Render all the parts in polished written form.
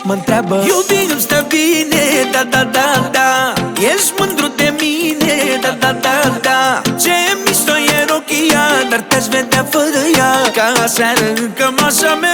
mă întreabă: iubi, îmi stă bine, da, da, da, da. Ești mândru de mine, da, da, da, da. Ce mișto e rochia, dar te-aș vedea fără ea, ca aseară în cămașa mea.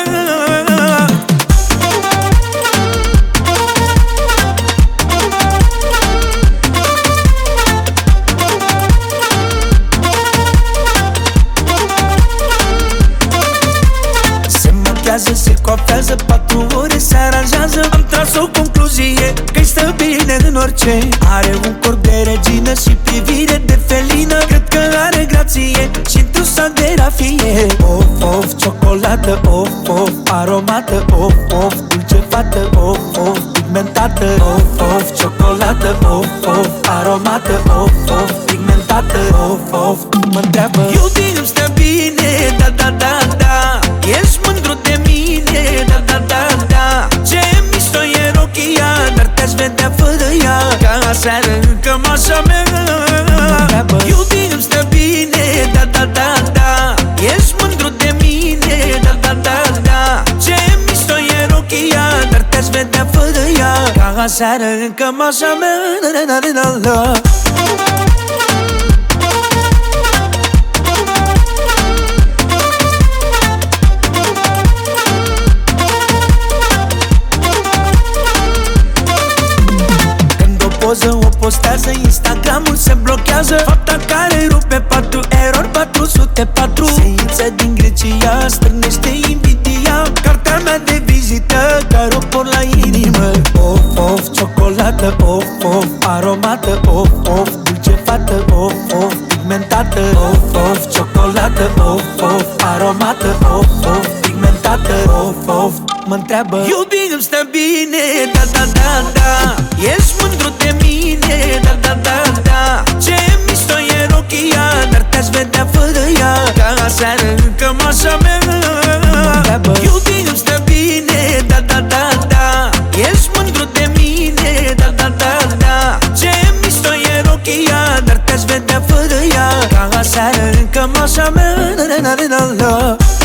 Se coafează, 4 ore se aranjează. Am tras o concluzie, că-i stă bine în orice. Are un corp de regină și privire de felină. Cred că are grație și într-un sac de rafie. Of, of, ciocolată, of, of, aromată, of, of, dulce fată, of, of, pigmentată. Of, of, ciocolată, of, of, aromată, of, of, pigmentată. Of, of, mă întreabă: iubi, îmi stă bine, da, da, da, da. Ești mândru de mine, da, da, da, da. Ce mișto e rochia, dar te-aș vedea fără ea, ca aseară în cămașa mea. Iubi, îmi stă bine, da, da, da, da. Ești mândru de mine, da, da, da, da. Ce mișto e rochia, dar te-aș vedea fără ea, ca aseară în cămașa mea. O postează, Instagramul se blochează. Fata care rupe 4 erori 404. Seiță din Grecia strânește invidia. Cartea mea de vizită, care o por la inimă. Of, of, ciocolată, of, of, aromată, of, of, dulce fată, of, of, pigmentată. Of, of, ciocolată, of, of, aromată, of, of, pigmentată. Of, of, mă întreabă: iubi, îmi stă bine, da, da, da, da. Ești mândru de mine, da, da, da, da. Ce mișto e rochia, dar te-aș vedea fără ea, ca aseară în cămașa mea. Iubi, îmi stă bine, da, da, da, da. Ești mândru de mine, da, da, da, da. Ce mișto e rochia, dar te-aș vedea fără ea, ca aseară în cămașa mea.